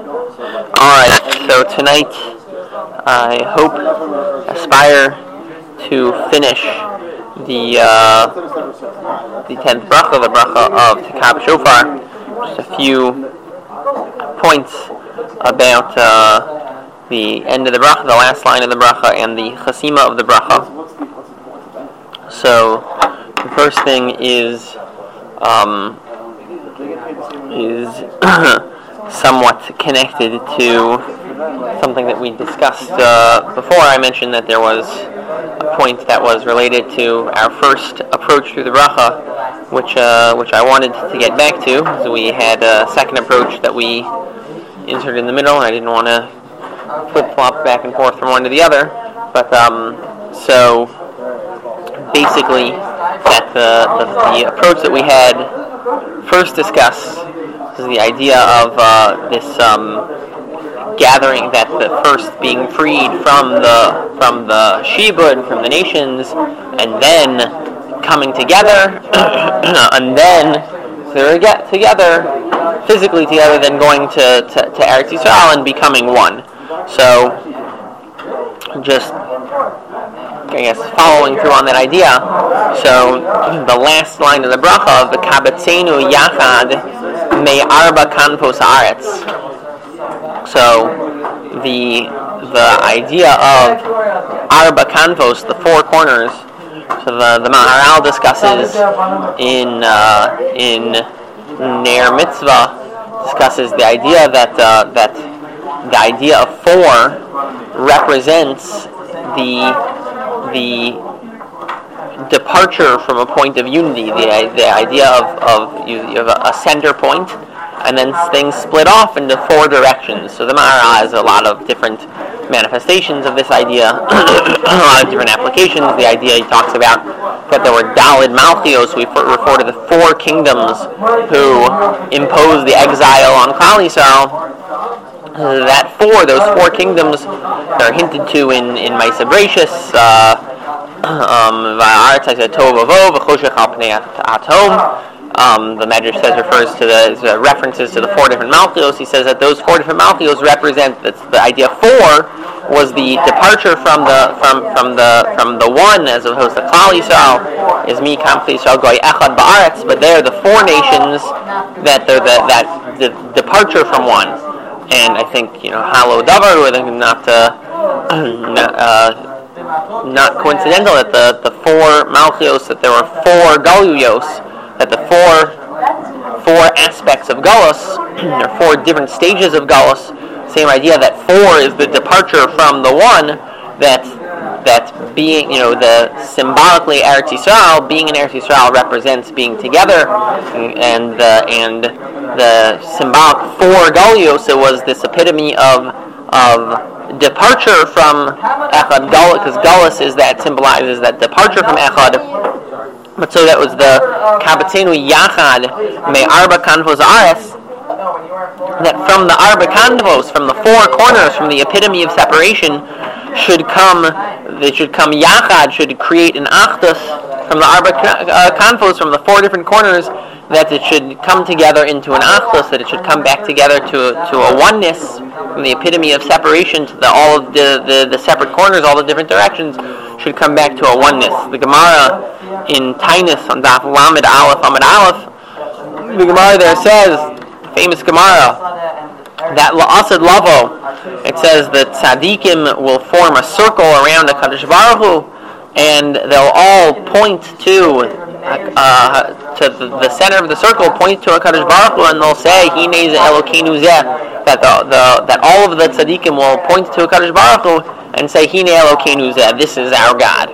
Alright, so tonight I hope, aspire to finish the 10th bracha, the bracha of Tekab Shofar. Just a few points about the end of the bracha, the last line of the bracha, and the chasima of the bracha. So, the first thing is somewhat connected to something that we discussed before. I mentioned that there was a point that was related to our first approach through the bracha, which I wanted to get back to. So we had a second approach that we inserted in the middle, and I didn't want to flip-flop back and forth from one to the other. But so basically, that the approach that we had first discussed is the idea of this gathering, that the first being freed from the shibud, from the nations, and then coming together, and then they get together, physically together, then going to Eretz Yisrael and becoming one. So, just, I guess, following through on that idea. So, the last line of the bracha of the Kabetzenu Yachad Me Arba Kanfos Haaretz. So, the idea of Arba Kanfos, the four corners. So the Maharal discusses in Ner Mitzvah, discusses the idea that the idea of four represents the departure from a point of unity, the idea of you have a center point, and then things split off into four directions. So the Maharal has a lot of different manifestations of this idea, a lot of different applications. The idea he talks about that there were Dalid Malchios, we refer to the four kingdoms who imposed the exile on Klal Yisrael. Those four kingdoms, they're hinted to in Ma'aseh Bereishis, the Medrash says refers to the references to the four different Malchios. He says that those four different Malchios represent the idea of four was the departure from the one, as opposed to Klal Yisrael is mi kam Yisrael goy echad ba'aretz. But they're the four nations that they're the departure from one. And I think halo davar, not coincidental that the four Malchios, that there were four Galuyos, that the four aspects of Galus, or four different stages of Galus. Same idea that four is the departure from the one, that being, the symbolically Eretz Yisrael, being in Eretz Yisrael represents being together, and the symbolic four Galuyos, it was this epitome of departure from Echad, because Galus is that, symbolizes that departure from Echad. But so that was the Kabetzenu Yachad Me Arba Kanfos Haaretz, that from the Arba Kanfos, from the four corners, from the epitome of separation, should come Yachad, should create an Achdus from the Arba Kanfos, from the four different corners, that it should come together into an Achdus, that it should come back together to a oneness, from the epitome of separation to all of the separate corners, all the different directions, should come back to a oneness. The Gemara in Tainus on Daf Lamed Aleph Amud Aleph, the Gemara there says, famous Gemara, that La'asad Lavo, it says that Tzadikim will form a circle around the Kadosh Baruch Hu, and they'll all point to the center of the circle, point to a Kadosh Baruch Hu, and they'll say, Hinei ze Elokeinu zeh, that all of the Tzadikim will point to a Kadosh Baruch Hu and say, Hinei Elokeinu zeh, this is our God.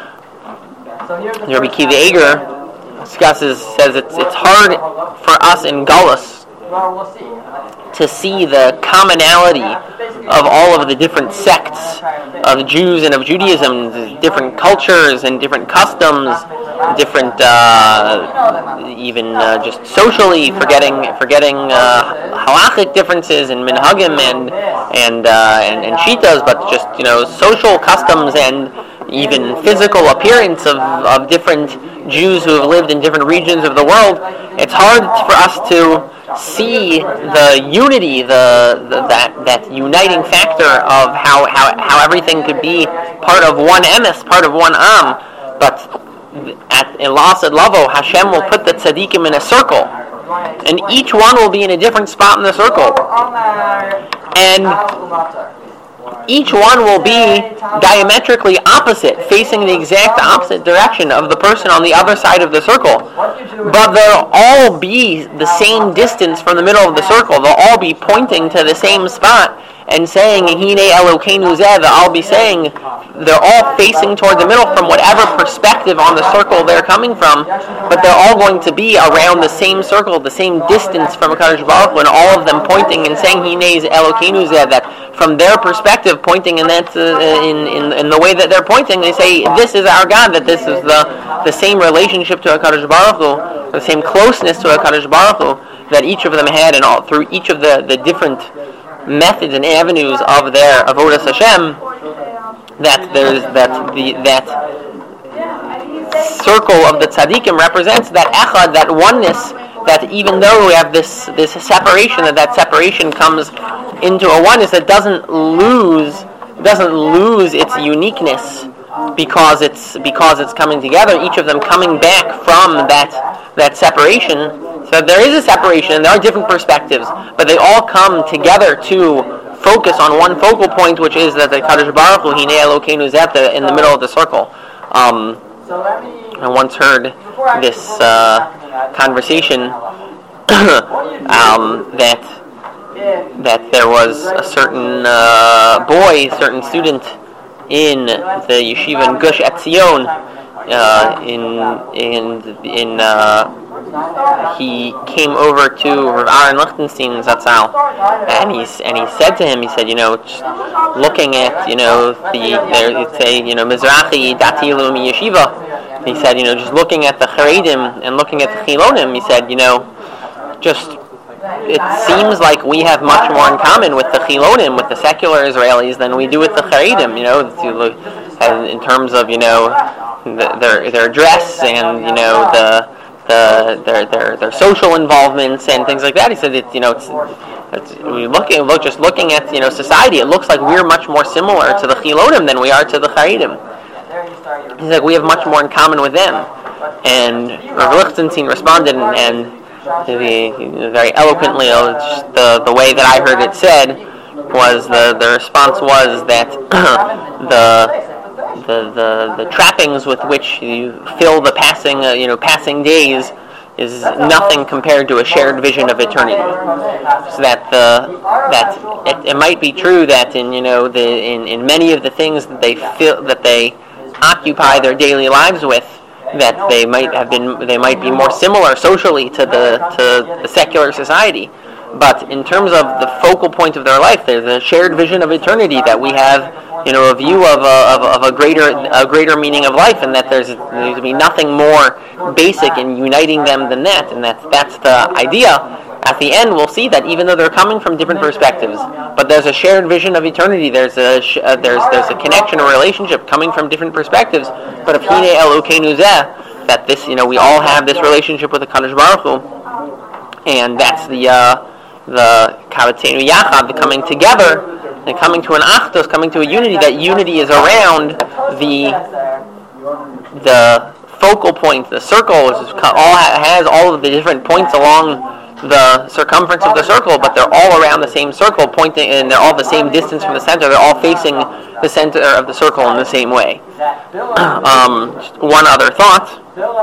Rabbi Akiva Eiger says it's hard for us in Galus to see the commonality of all of the different sects of Jews and of Judaism, different cultures and different customs, different even just socially, forgetting halachic differences and minhagim and shitas, but just social customs and even physical appearance of different Jews who have lived in different regions of the world, it's hard for us to see the unity, that uniting factor of how everything could be part of one emes, part of one am. But in La'asad Lavo, Hashem will put the tzaddikim in a circle, and each one will be in a different spot in the circle, and each one will be diametrically opposite, facing the exact opposite direction of the person on the other side of the circle. But they'll all be the same distance from the middle of the circle. They'll all be pointing to the same spot and saying, Hine Elokeinu Zeh. They'll all be saying, they're all facing toward the middle from whatever perspective on the circle they're coming from, but they're all going to be around the same circle, the same distance from HaKadosh Baruch Hu, and all of them pointing and saying, Hine Elokeinu Zeh, that from their perspective, pointing in that in the way that they're pointing, they say, this is our God, that this is the same relationship to HaKadosh Baruch Hu, the same closeness to HaKadosh Baruch Hu that each of them had, and all through each of the different methods and avenues of their avodas Hashem, that circle of the tzaddikim represents that echad, that oneness, that even though we have this separation, that separation comes into a oneness that doesn't lose its uniqueness because it's coming together. Each of them coming back from that separation. So there is a separation, and there are different perspectives, but they all come together to focus on one focal point, which is that the Kadosh Baruch Hu, Hinei Elokeinu Zeh, in the middle of the circle. I once heard this conversation that there was a certain certain student in the yeshiva in Gush Etzion, he came over to Rav Aaron Lichtenstein Zatzal, and he said to him, he said, just looking at, Mizrahi Dati Leumi Yeshiva, he said, just looking at the Charedim and looking at the Chilonim, he said, it seems like we have much more in common with the Chilonim, with the secular Israelis, than we do with the Charedim, in terms of, their dress and, their social involvements and things like that. He said, just looking at, society, it looks like we're much more similar to the Chilonim than we are to the Charedim. He's like, we have much more in common with them. And Rav Lichtenstein responded, and very eloquently, the way that I heard it said was the response was that the trappings with which you fill the passing days is nothing compared to a shared vision of eternity. So that it might be true that in many of the things that they occupy their daily lives with, that they might be more similar socially to the secular society, but in terms of the focal point of their life, there's a shared vision of eternity, that we have a view of a greater meaning of life, and that there's to be nothing more basic in uniting them than that, and that's the idea. At the end, we'll see that even though they're coming from different perspectives, but there's a shared vision of eternity. There's a connection, a relationship coming from different perspectives. But if Hine Elokeinu Zeh, that this, we all have this relationship with the Kadosh Baruch Hu, and that's the Kavatenu Yachad, the coming together, and coming to an Achdus, coming to a unity. That unity is around the focal point. The circle has all of the different points along the circumference of the circle, but they're all around the same circle, pointing, and they're all the same distance from the center. They're all facing the center of the circle in the same way. One other thought: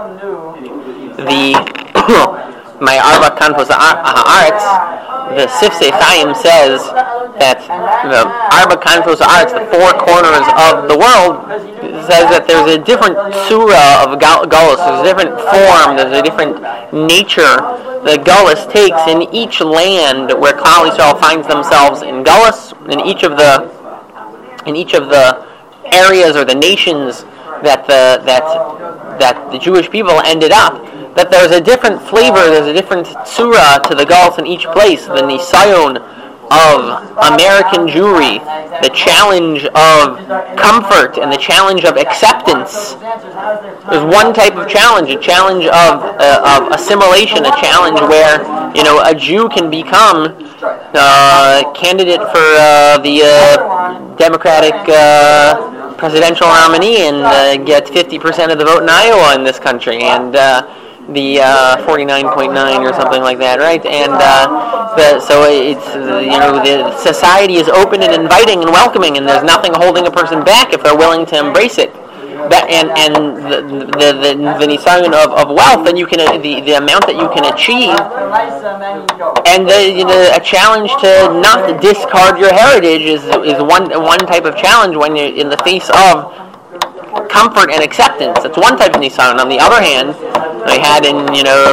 my Arba Kanfos Haaretz, the Sifsei Chaim says that the Arba Kanfos Haaretz, the four corners of the world, says that there's a different surah of Galus, there's a different form, there's a different nature that Galus takes in each land where Klal Yisrael finds themselves in Galus, in each of the areas or the nations that the Jewish people ended up. That there's a different flavor, there's a different surah to the Galus in each place. The Nisayon of American Jewry, the challenge of comfort and the challenge of acceptance. There's one type of challenge, a challenge of assimilation, a challenge where a Jew can become candidate for the Democratic presidential nominee and get 50% of the vote in Iowa in this country, and the 49.9 or something like that, right? And so it's the society is open and inviting and welcoming, and there's nothing holding a person back if they're willing to embrace it. That and the nisayon of wealth, and you can the amount that you can achieve, and a challenge to not discard your heritage is one type of challenge when you're in the face of comfort and acceptance. That's one type of nisayon. On the other hand, I had in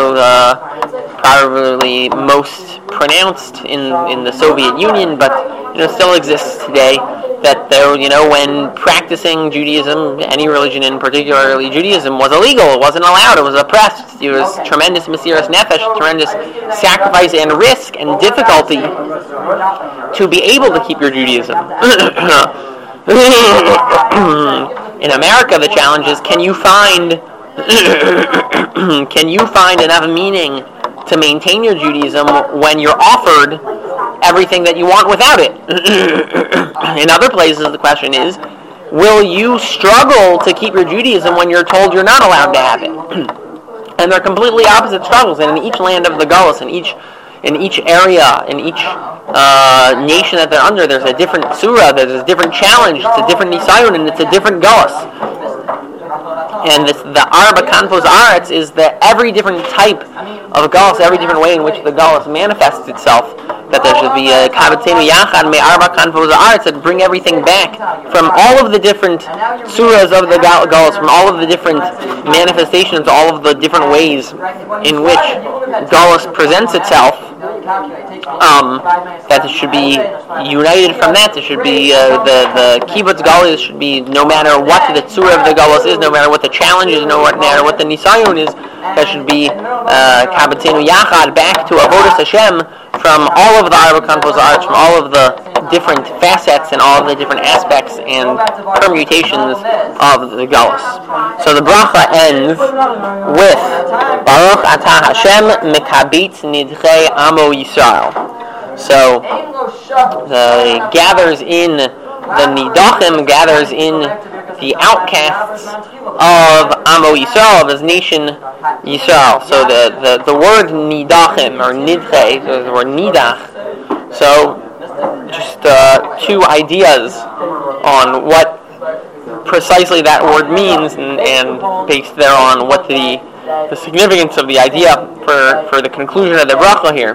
probably most pronounced in the Soviet Union, but still exists today, that there, when practicing Judaism, any religion and particularly Judaism, was illegal. It wasn't allowed. It was oppressed. It was tremendous mesiras nefesh, tremendous sacrifice and risk and difficulty to be able to keep your Judaism. In America, the challenge is: can you find enough meaning to maintain your Judaism when you're offered everything that you want without it? In other places, the question is, will you struggle to keep your Judaism when you're told you're not allowed to have it? And they're completely opposite struggles. And in each land of the Galus, in each area, in each nation that they're under, there's a different surah, there's a different challenge, it's a different nisayon, and it's a different Galus. And the Arba Kanfos Aretz is that every different type of Galus, every different way in which the Galus manifests itself, that there should be a Kabatzenu Yachad Me Arba Kanfos Aretz, that bring everything back from all of the different surahs of the Galus, from all of the different manifestations, all of the different ways in which Galus presents itself, that it should be united from that. It should be the kibbutz galus should be, no matter what the tzura of the galus is, no matter what the challenge is, no matter what the nisayon is, that should be kabatzenu yachad, back to avodas Hashem from all of the Arba Kanfos Aretz, from all of the different facets and all of the different aspects and permutations of the galus. So the bracha ends with Baruch Atah Hashem Mekabitz Nidchei Amo Yisrael. So gathers in the Nidachim, gathers in the outcasts of Amo Yisrael, of his nation Yisrael. So the word Nidachim or Nidchei, the word Nidach. So just two ideas on what precisely that word means, and based thereon what the significance of the idea for the conclusion of the bracha here.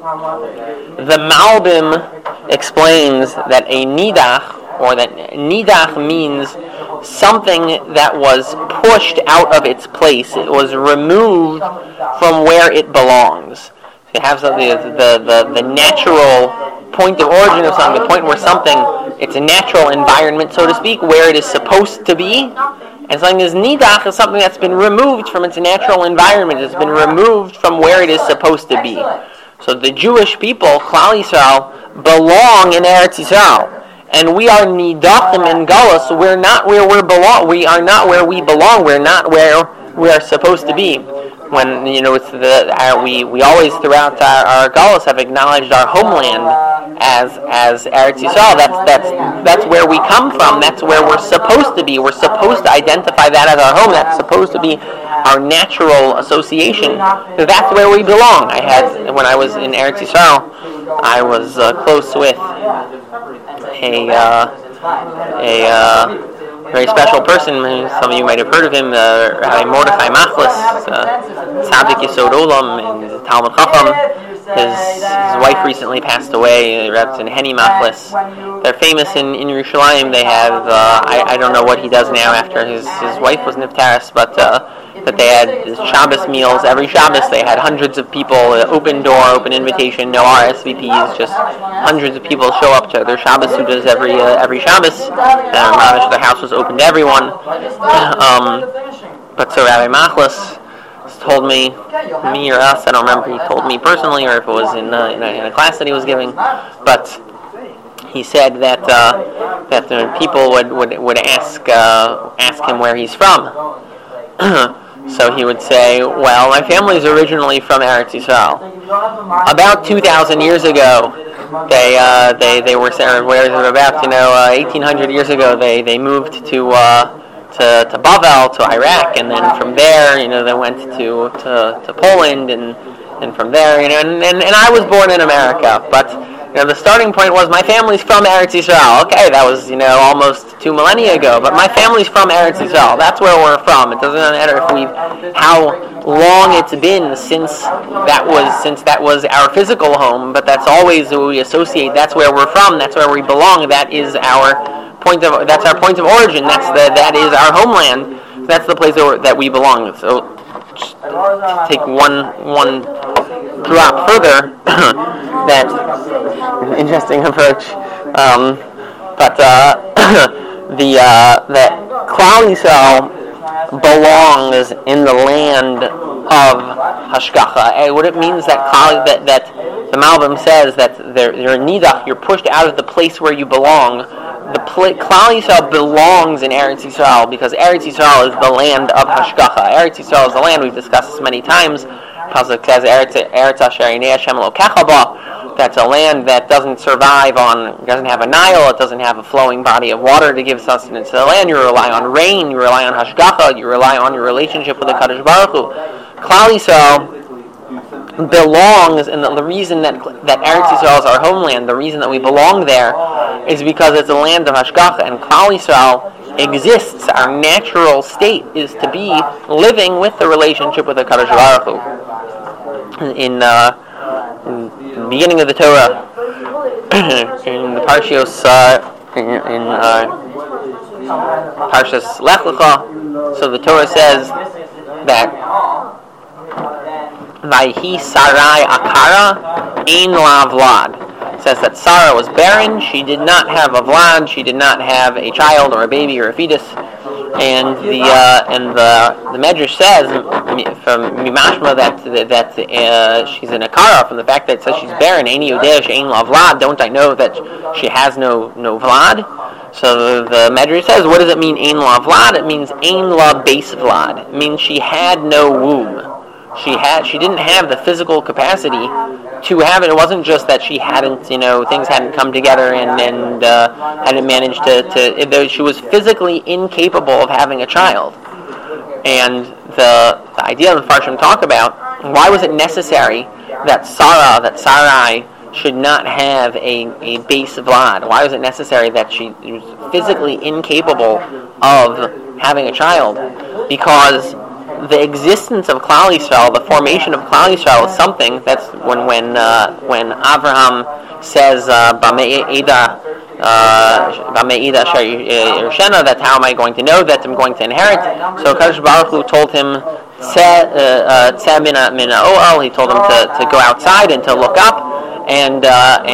The Malbim explains that a nidach, or that nidach means something that was pushed out of its place. It was removed from where it belongs. You have the natural point of origin of something, the point where something, it's a natural environment, so to speak, where it is supposed to be. And something is nidach is something that's been removed from its natural environment. It's been removed from where it is supposed to be. So the Jewish people, Klal Yisrael, belong in Eretz Yisrael. And we are nidachim in Galus. We're not where we belong. We are not where we belong. We're not where we are supposed to be. When we always throughout our Galus have acknowledged our homeland as Eretz Yisrael. That's where we come from. That's where we're supposed to be. We're supposed to identify that as our home. That's supposed to be our natural association. That's where we belong. When I was in Eretz Yisrael, I was close with a very special person. Some of you might have heard of him, Rabbi Mordechai Machlis, Tzaddik Yesod Olam, and Talmud Chacham. His wife recently passed away, Rabbi Henny Machlis. They're famous in Yerushalayim. They have, I don't know what he does now after his wife was Niftaris, but they had Shabbos meals. Every Shabbos they had hundreds of people, open door, open invitation, no RSVPs, just hundreds of people show up to their Shabbos sudas every Shabbos. Their house was open to everyone. But so Rabbi Machlis told me or us, I don't remember if he told me personally or if it was in a class that he was giving, but he said that people would ask him where he's from. So he would say, well, my family's originally from Eretz Yisrael. About 2,000 years ago, they were about 1,800 years ago they moved to Bavel, to Iraq, and then from there they went to Poland, and from there and I was born in America, but the starting point was my family's from Eretz Yisrael. Okay, that was almost 2 millennia ago, but my family's from Eretz Yisrael. That's where we're from. It doesn't matter how long it's been since that was our physical home, but that's always what we associate. That's where we're from. That's where we belong. That's our point of origin. That is our homeland. That's the place that we belong. So just take one drop further. That interesting approach, but that Klal Yisrael belongs in the land of Hashgacha. What it means that the Malbim says that you're nidach, you're pushed out of the place where you belong. Klal Yisrael belongs in Eretz Yisrael because Eretz Yisrael is the land of Hashgacha. Eretz Yisrael is the land, we've discussed this many times. Pasuk says Eretz Asher Yinei Hashem Elokecha Ba. That's a land that doesn't have a Nile, it doesn't have a flowing body of water to give sustenance to the land. You rely on rain, you rely on Hashgacha, you rely on your relationship with the Kadosh Baruch Hu. Klal Yisrael belongs, and the reason that Eretz Yisrael is our homeland, the reason that we belong there, is because it's a land of Hashgacha, and Klal Yisrael exists. Our natural state is to be living with the relationship with the Kadosh Baruch Hu. In the beginning of the Torah, in the Parshios, in Parshas Lech Lecha, so the Torah says that Vayhi Sarai Akara Ein La Vlad. It says that Sarah was barren, she did not have a Vlad, she did not have a child or a baby or a fetus. And the Medrash says from Mimashma that she's an akara, from the fact that it says she's barren. Ein yodeh she'ein la vlad. Don't I know that she has no vlad? So the Medrash says, what does it mean ein la vlad? It means ein la beis vlad. It means she had no womb. She didn't have the physical capacity to have it. It wasn't just that she hadn't, things hadn't come together and hadn't managed to she was physically incapable of having a child. And the idea the Farshim talk about, why was it necessary that Sarai should not have a base vlad? Why was it necessary that she was physically incapable of having a child? Because the existence of Klal Yisrael, the formation of Klal Yisrael, is something that's when Abraham says B'me'ida Shena, that how am I going to know that I'm going to inherit? So Kadosh Baruch Hu told him Tzeh mina o'el. He told him to go outside and to look up, and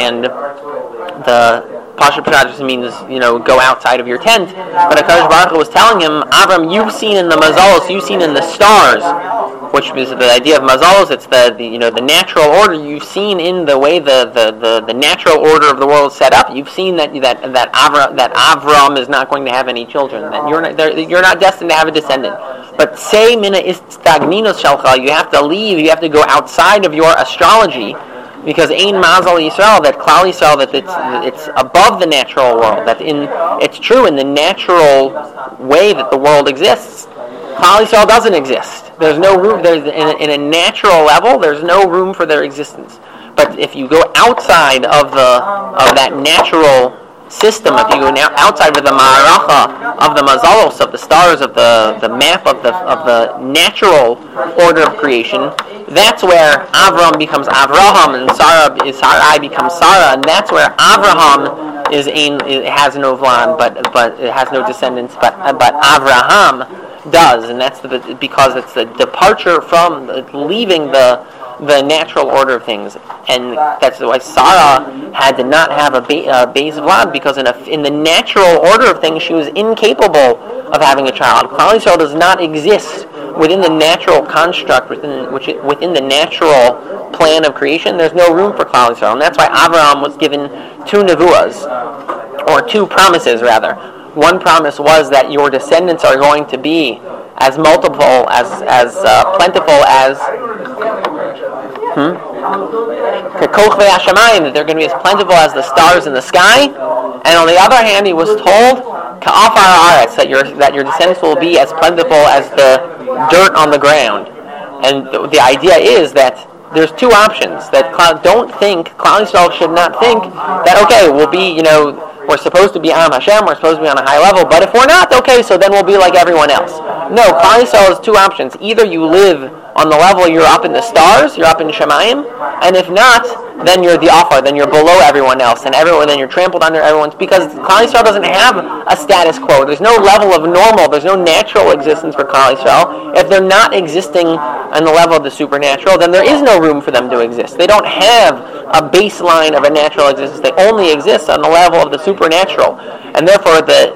the Pasha Pshat means, go outside of your tent. But HaKadosh Baruch Hu was telling him, Avram, you've seen in the mazalos, you've seen in the stars, which is the idea of mazalos. It's the natural order. You've seen in the way the natural order of the world is set up. You've seen that Avram is not going to have any children. That you're not destined to have a descendant. But say mina istagninos shalcha. You have to leave. You have to go outside of your astrology. Because Ein Mazal Yisrael, that Klal Yisrael, that it's above the natural world. It's true in the natural way that the world exists. Klal Yisrael doesn't exist. There's no room. In a natural level, there's no room for their existence. But if you go outside of that natural system, if you go now outside of the ma'aracha of the mazalos, of the stars, of the map of the natural order of creation, that's where Avram becomes Avraham and Sarai becomes Sarah, and that's where Avraham has no vlad, but it has no descendants, but Avraham does, and that's because it's the departure from leaving the natural order of things, and that's why Sarah had to not have a base vlad, because in the natural order of things, she was incapable of having a child. Klal Yisrael does not exist within the natural construct, within the natural plan of creation, there's no room for Klal Yisrael, and that's why Avraham was given 2 nevuas, or 2 promises rather. One promise was that your descendants are going to be as multiple, as plentiful as Kekochvei Hashamayim, that they're going to be as plentiful as the stars in the sky. And on the other hand, he was told Ka'afar haaretz, that your descendants will be as plentiful as the dirt on the ground. And the idea is that there's 2 options. That Klal Yisrael should not think that, okay, we'll be, we're supposed to be Am Hashem, we're supposed to be on a high level, but if we're not, okay, so then we'll be like everyone else. No, Klal Yisrael has 2 options. Either you live on the level you're up in the stars, you're up in Shemayim, and if not, then you're the Afar, then you're below everyone else, and then you're trampled under everyone, because Klal Yisrael doesn't have a status quo. There's no level of normal, there's no natural existence for Klal Yisrael. If they're not existing on the level of the supernatural, then there is no room for them to exist. They don't have a baseline of a natural existence. They only exist on the level of the supernatural. And therefore, the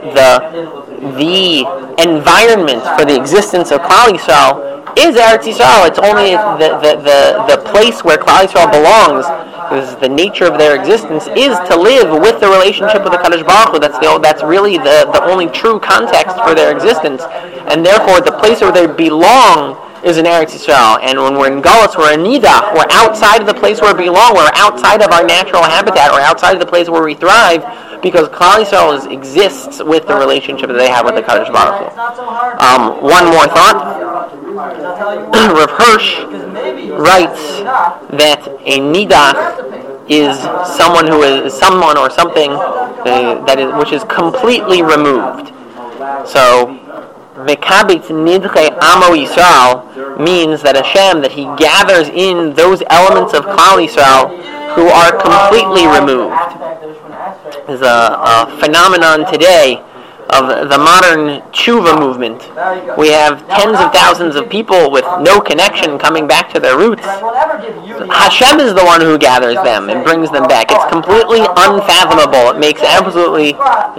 environment for the existence of Klal Yisrael is Eretz Yisrael. It's only the place where Klal Yisrael belongs, because the nature of their existence is to live with the relationship with the Kadosh Baruch Hu. That's really the only true context for their existence. And therefore, the place where they belong is in Eretz Yisrael. And when we're in Galus, we're in Nidach. We're outside of the place where we belong. We're outside of our natural habitat. We're outside of the place where we thrive, because Klal Yisrael exists with the relationship that they have with the Kadosh Baruch Hu. One more thought. Rav Hirsch writes that a Nidach is someone or something which is completely removed. So Mekabit Nidche Amo Yisrael means that Hashem, that He gathers in those elements of Klal Yisrael who are completely removed. There's a phenomenon today of the modern tshuva movement. We have tens of thousands of people with no connection coming back to their roots. Hashem is the one who gathers them and brings them back. It's completely unfathomable. It makes absolutely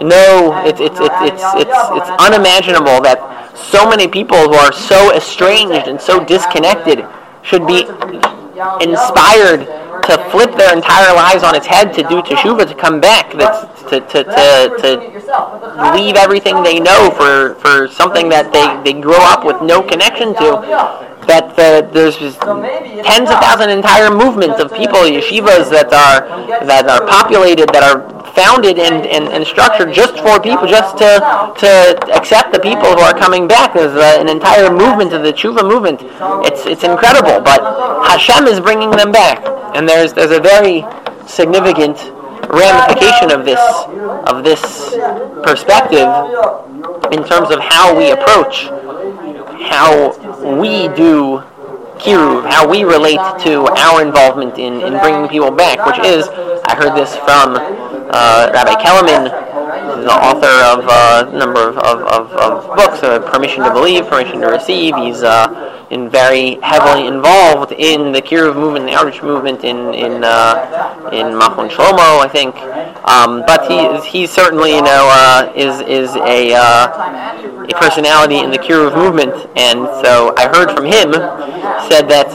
it's unimaginable that so many people who are so estranged and so disconnected should be inspired to flip their entire lives on its head, to do teshuvah, to come back, to leave everything they know for something that they grow up with no connection to. That there's just tens of thousands, entire movements of people, yeshivas that are populated, that are founded and structured just for people, just to accept the people who are coming back. There's an entire movement of the tshuva movement. It's incredible, but Hashem is bringing them back, and there's a very significant ramification of this perspective in terms of how we approach, how we do kiruv, how we relate to our involvement in bringing people back, which is, I heard this from Rabbi Kellerman, the author of a number of books, Permission to Believe, Permission to Receive. He's very heavily involved in the kiruv movement, the outreach movement in Machon Shlomo, I think. But he certainly, is a personality in the kiruv movement, and so I heard from him, said that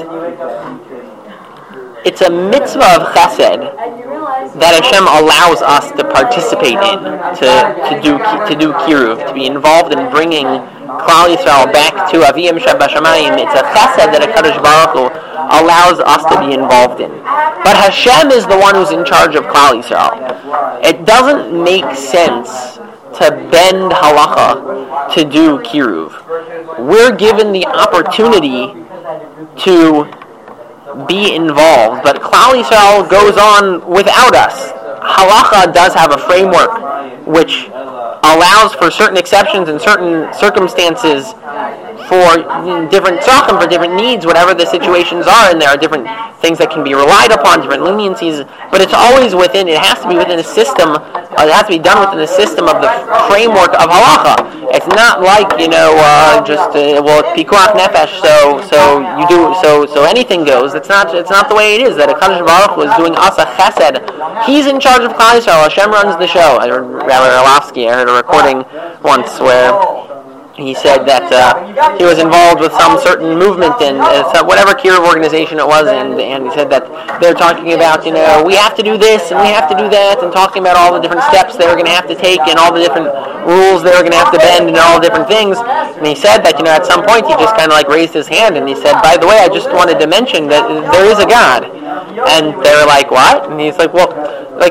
it's a mitzvah of chesed that Hashem allows us to participate in, to do kiruv, to be involved in bringing Klal Yisrael back to Aviyim Shabashamayim. It's a chesed that HaKadosh Baruch Hu allows us to be involved in. But Hashem is the one who's in charge of Klal Yisrael. It doesn't make sense to bend halacha to do kiruv. We're given the opportunity to be involved, but Klal Yisrael goes on without us. Halacha does have a framework which allows for certain exceptions in certain circumstances for different tzachim, for different needs, whatever the situations are, and there are different things that can be relied upon, different leniencies, but it's always it has to be within a system, it has to be done within the system of the framework of halacha. It's not like, it's pikuach nefesh, so anything goes. It's not the way it is, that HaKadosh Baruch Hu is doing us a chesed. He's in charge of Klal Yisrael. Hashem runs the show. I heard Rabbi Orlovsky, I heard a recording once where he said that he was involved with some certain movement and whatever Kiruv organization it was, and he said that they're talking about, we have to do this and we have to do that, and talking about all the different steps they were going to have to take and all the different rules they were going to have to bend and all the different things. And he said that, at some point he just kind of like raised his hand and he said, by the way, I just wanted to mention that there is a God. And they're like, what? And he's like, well,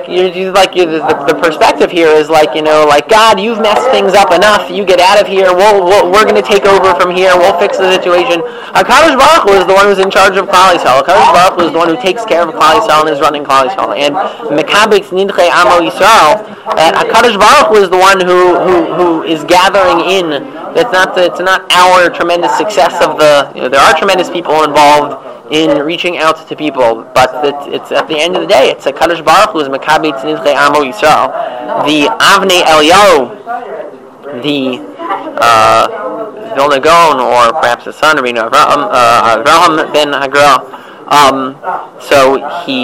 the perspective here is like, God, you've messed things up enough. You get out of here. We're going to take over from here. We'll fix the situation. HaKadosh Baruch Hu is the one who's in charge of Klal Yisrael. HaKadosh Baruch Hu is the one who takes care of Klal Yisrael and is running Klal Yisrael. And Mekabetz Nidchei Amo Yisrael, HaKadosh Baruch Hu is the one who is gathering in. It's not our tremendous success of there are tremendous people involved in reaching out to people, but it's at the end of the day, it's HaKadosh Baruch Hu is Mekabetz Nidchei Amo Yisrael. The Avnei Eliyahu, the Vilna Gaon, or perhaps his son, Rabbeinu Avraham ben Hagra. So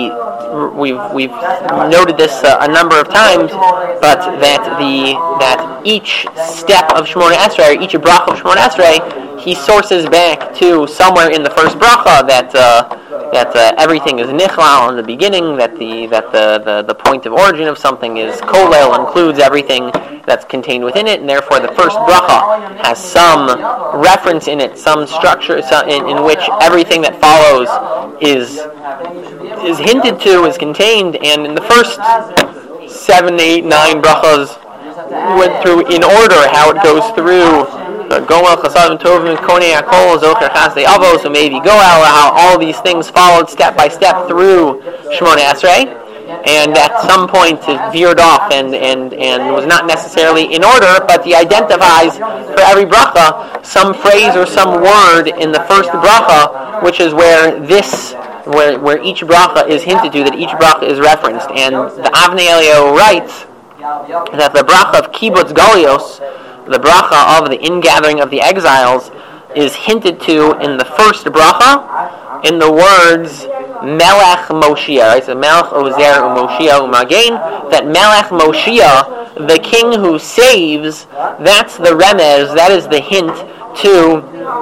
we've noted this a number of times, but that each step of Shemona Esrei, each bracha of Shemona Esrei, he sources back to somewhere in the first bracha that everything is nichlal in the beginning, that the point of origin of something is kolel, includes everything that's contained within it, and therefore the first bracha has some reference in it, some structure in which everything that follows is hinted to, is contained. And in the first 7, 8, 9 brachas went through in order how it goes through. Goel Chasadim Tovim Konei Akol Zocher Chasdei Avos, so maybe Goel, how all these things followed step by step through Shemona Esrei, and at some point it veered off and was not necessarily in order, but he identifies for every bracha some phrase or some word in the first bracha, which is where each bracha is hinted to, that each bracha is referenced. And the Avnei Eliyahu writes that the bracha of Kibbutz Galios, the bracha of the ingathering of the exiles, is hinted to in the first bracha in the words Melech Moshiach, right? So Melech Ozer Umoshiach Umagain, that Melech Moshiach, the king who saves, that's the remez, that is the hint to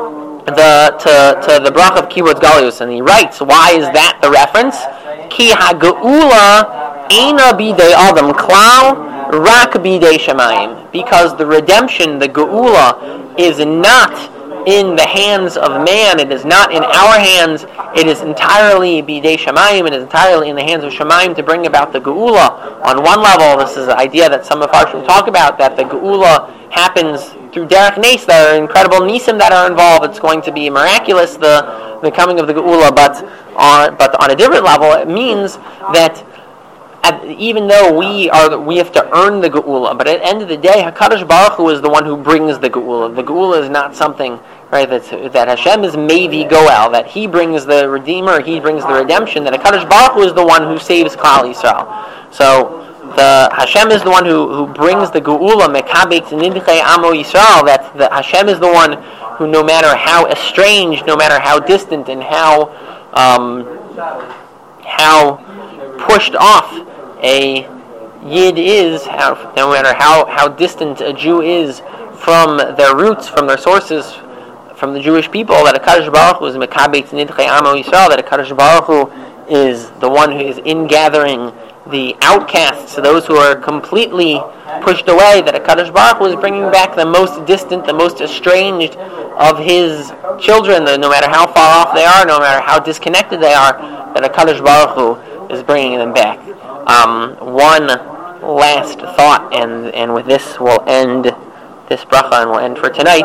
the bracha of Kibbutz Galios. And he writes, why is that the reference? Ki ha-geula eina bidei adam klal rak bidei shamayim, because the redemption, the geula, is not in the hands of man. It is not in our hands. It is entirely bidei shamayim. It is entirely in the hands of shamayim to bring about the geula. On one level, this is an idea that some of Farshim talk about, that the geula happens through derech nes. There are incredible nisim that are involved. It's going to be miraculous, the coming of the geula. But on a different level, it means that even though we have to earn the geula, but at the end of the day, HaKadosh Baruch Hu is the one who brings the geula. The geula is not something, right, that Hashem is Mevi Goel, that He brings the Redeemer, He brings the redemption, that HaKadosh Baruch Hu is the one who saves Klal Yisrael. So the Hashem is the one who brings the geula, Mekabetz Nidchei Amo Yisrael, that the Hashem is the one who, no matter how estranged, no matter how distant, and how pushed off a Yid is, no matter how distant a Jew is from their roots, from their sources, from the Jewish people, that HaKadosh Baruch Hu is Mekabetz Nidchei Amo Yisrael, that HaKadosh Baruch Hu is the one who is ingathering the outcasts, those who are completely pushed away, that HaKadosh Baruch Hu is bringing back the most distant, the most estranged of His children, no matter how far off they are, no matter how disconnected they are, that HaKadosh Baruch Hu is bringing them back. One last thought, and with this we'll end this bracha and we'll end for tonight.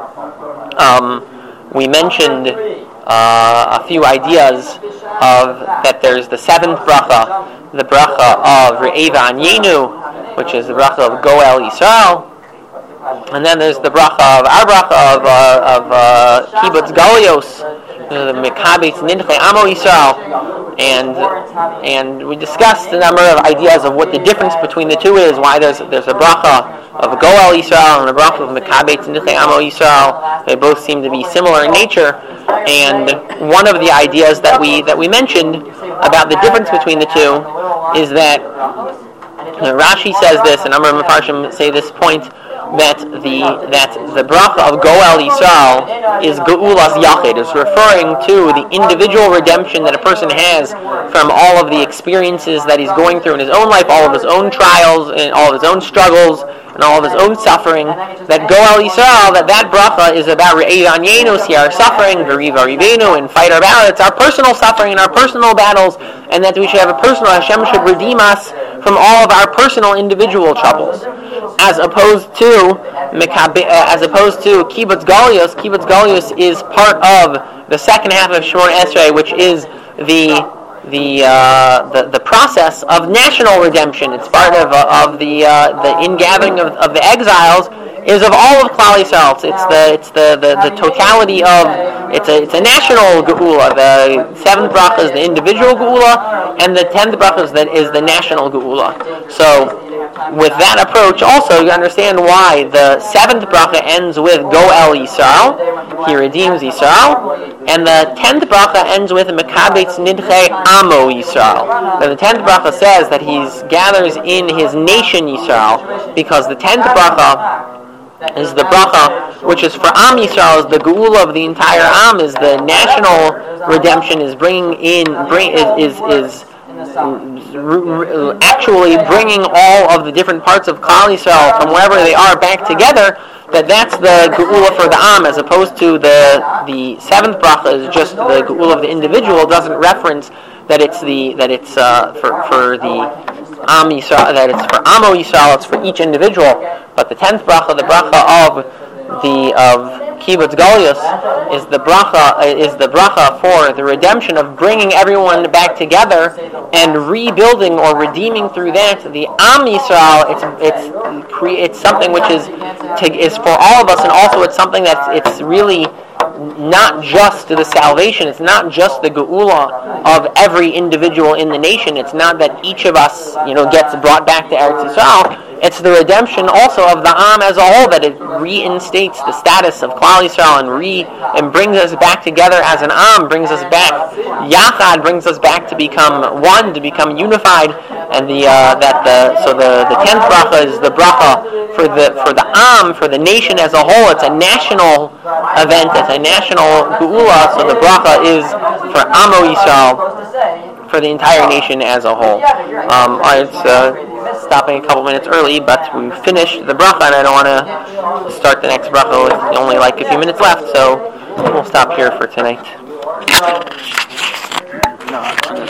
We mentioned a few ideas of that there's the seventh bracha, the bracha of Re'eva Anyenu, which is the bracha of Goel Yisrael, and then there's the bracha of our bracha of Kibbutz Galios, the Mekabetz Nidchei Amo Yisrael. And we discussed a number of ideas of what the difference between the two is, why there's a bracha of Goel Yisrael and a bracha of Mekabetz Nidchei Amo Yisrael. They both seem to be similar in nature. And one of the ideas that we mentioned about the difference between the two is that Rashi says this, and a number of Mefarshim say this point, that the bracha of Goel Yisrael is Geulas Yachid. It's referring to the individual redemption that a person has from all of the experiences that he's going through in his own life, all of his own trials, and all of his own struggles, and all of his own suffering. That Goel Yisrael, that bracha is about Re'evan Yenu, see our suffering, V'riva Rivenu, and fight our battle. It's our personal suffering and our personal battles, and that we should have a personal, Hashem should redeem us from all of our personal individual troubles. As opposed to Kibbutz Galios. Kibbutz Galios is part of the second half of Shemona Esrei, which is the process of national redemption. It's part of the ingathering of the exiles, is of all of Klal Yisrael. It's the totality of it's a national geula. The seventh bracha is the individual geula, and the 10th bracha is the national geula. So, with that approach, also you understand why the 7th bracha ends with Goel Yisrael. He redeems Yisrael, and the 10th bracha ends with Mekabetz Nidchei Amo Yisrael. And the 10th bracha says that he gathers in his nation Yisrael, because the 10th bracha is the bracha which is for Am Yisrael, is the geula of the entire Am, is the national redemption, is actually bringing all of the different parts of Klal Yisrael from wherever they are back together. That's the geula for the Am, as opposed to the 7th bracha is just the geula of the individual. It doesn't reference that it's for the Am Yisrael, that it's for Amo Yisrael, it's for each individual. But the 10th bracha, the bracha of Kibbutz Galios, is the bracha for the redemption of bringing everyone back together and rebuilding or redeeming through that the Am Yisrael. It's something which is for all of us, and also it's something it's really not just the salvation. It's not just the geula of every individual in the nation. It's not that each of us, gets brought back to Eretz Yisrael. It's the redemption also of the Am as a whole, that it reinstates the status of Klal Yisrael and brings us back together as an Am, brings us back Yachad, brings us back to become one, to become unified. And the 10th bracha is the bracha for the Am, for the nation as a whole. It's a national event. It's a national geula. So the bracha is for Amo Yisrael, for the entire nation as a whole. It's stopping a couple minutes early, but we finished the bracha, and I don't want to start the next bracha with only like a few minutes left, so we'll stop here for tonight.